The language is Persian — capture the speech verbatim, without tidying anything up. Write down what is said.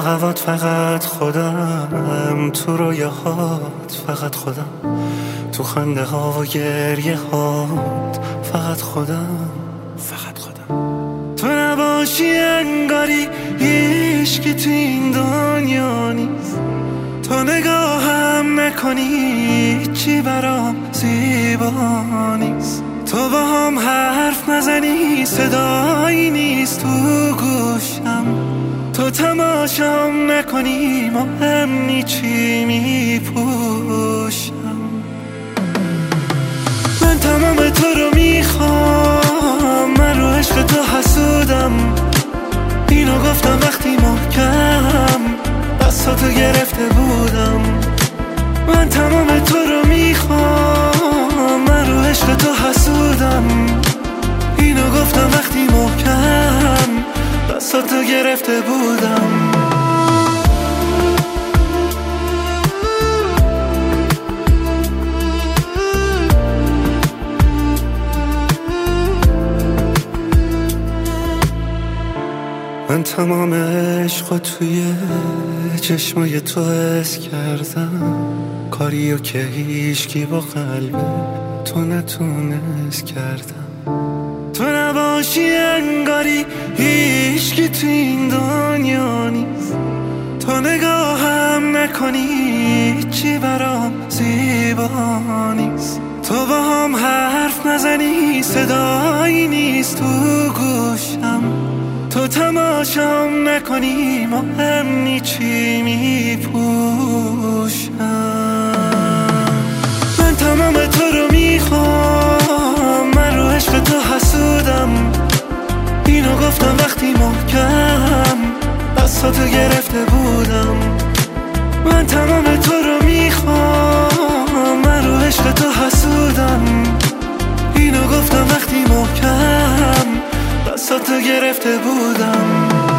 هوات فقط خودم، تو رویاهات فقط خودم، تو خنده ها و گریه هات فقط خودم، فقط خودم. تو نباشی انگاری هیچکی تو این دنیا نیست، تو نگاهم نکنی چی برام زیبا نیست، تو با هم حرف نزنی صدایی نیست تو گوشم، تو تماشام نکنی مهم نی چی میپوشم. من تمام تو رو میخوام، من رو عشق تو حسودم، اینو گفتم وقتی محکم دستاتو گرفته بودم. من تمام تو رو میخوام، من رو عشق تو حسودم، اینو گفتم وقتی محکم دستاتو گرفته بودم. من تمام عشق توی چشمای تو حس کردم، کاریو که هیچکی با قلب تو نتونست کردم. تو نباشی انگاری هیچکی تو این دنیا نیست، تو نگاهم نکنی چی برام زیبا نیست، تو با هم حرف نزنی صدایی نیست تو گوشم، تو تماشام نکنی مهم نی چی میپوشم. من تمام تو رو میخوام، من رو عشق تو حسودم، اینو گفتم وقتی محکم دستاتو گرفته بودم. من تمام تو رو میخوام، من رو عشق تو حسودم، اینو گفتم وقتی محکم دستاتو گرفته بودم.